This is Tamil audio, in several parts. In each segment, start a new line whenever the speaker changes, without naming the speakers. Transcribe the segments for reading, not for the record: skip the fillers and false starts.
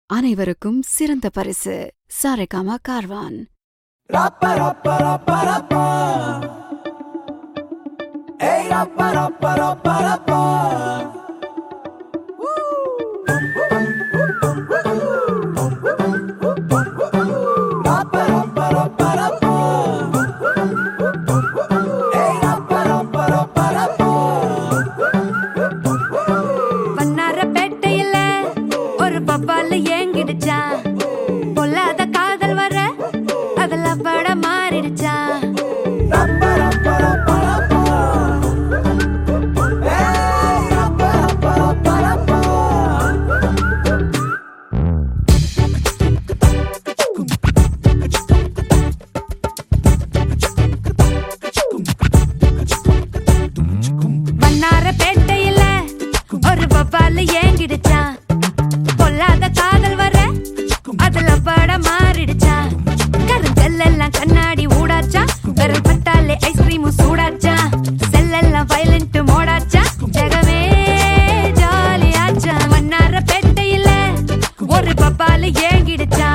அனைவருக்கும் சிறந்த பரிசு சாரேகாமா கார்வான்.
ஏங்கிடுச்சா பொல்லாத காதல் வர அதுல பட மாறிடுச்சா. வண்ணார பேட்டையில ஒரு பப்பால ஏங்கிடுச்சா பொல்லாத காதல் வர அதுல பட மாறிடுச்சா. கருங்கல்லாம் கண்ணாடி ஊடாச்சா விரல் பட்டாலே ஐஸ்கிரீமும் சூடாச்சா. செல்லெல்லாம் வயலண்ட் மோடாச்சா ஜெகமே ஜாலியாச்சா. மன்னார பேட்டையில ஒரு பப்பால ஏங்கிடுச்சா.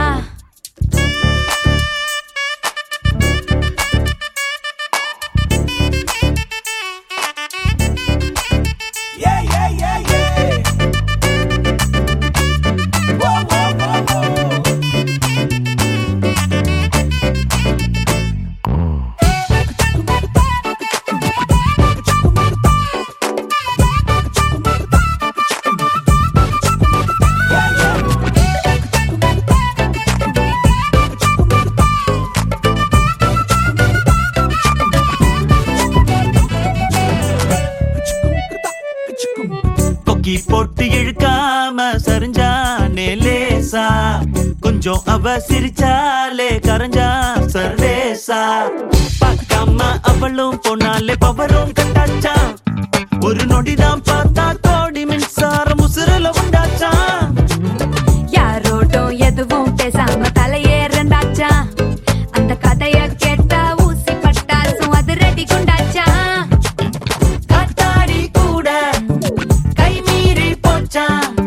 போட்டு இழுக்காம சரிஞ்சானே லேசா கொஞ்சம் அவ சிரிச்சாலே கரைஞ்சா சர்வேசா. பார்க்காம அவளும் போனாலே பவரும் கட்டாச்சா. ஒரு நொடிதான் பார்த்தா கோடி மின்சாரம் உசுரல உண்டாச்சா.
யாரோட்டும் எதுவும் பேசாம தலையேறந்தாச்சா. அந்த கதைய கேட்டா ஊசி பட்டாசும் அது ரெடி குண்டாச்சா.
காத்தாடி கூட கை மீறி போச்சா.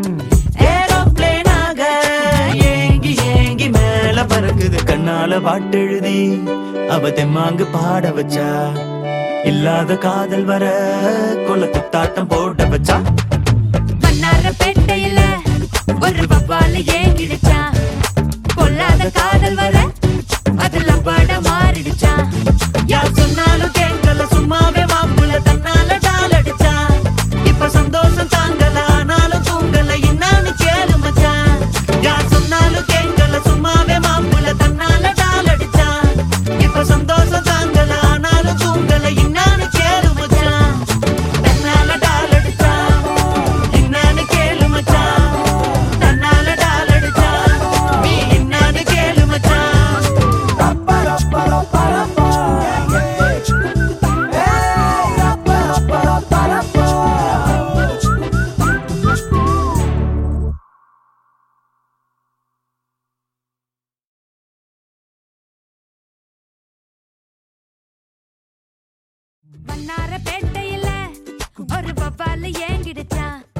ஏரோப்ளேனாக ஏங்கி ஏங்கி மேல பறக்குது. கண்ணால பாட்டெழுதி அவ தெம்மாங்கு பாட வச்சா. இல்லாத காதல் வர கொல குத்தாட்டம் போட வச்சா.
மன்னார பேட்டையில ஒரு பப்பால ஏங்கிடுச்சா. பொல்லாத காதல் வர அதுல பட மாறிடுச்சா.
யார் சொன்னாலும் கேட்கல சும்மாவே மாப்புல தன்னால டால் அடிச்சா. இப்ப சந்தோஷம் தாங்கல ஆனாலும் தூங்கல என்னான்னு கேளு மச்சான். யார் சொன்னாலும் கேட்கல சும்மாவே மாப்புல தன்னால டால் அடிச்சா. இப்ப சந்தோஷம் தாங்கல ஆனாலும் தூங்கல என்னான்னு கேளு மச்சான். தன்னால டால் அடிச்சா என்னான்னு கேளு மச்சான். தன்னால டால் அடிச்சா நீ என்னான்னு கேளு மச்சான்.
மன்னார பேட்டையில ஒரு பப்பால ஏங்கிடுச்சா.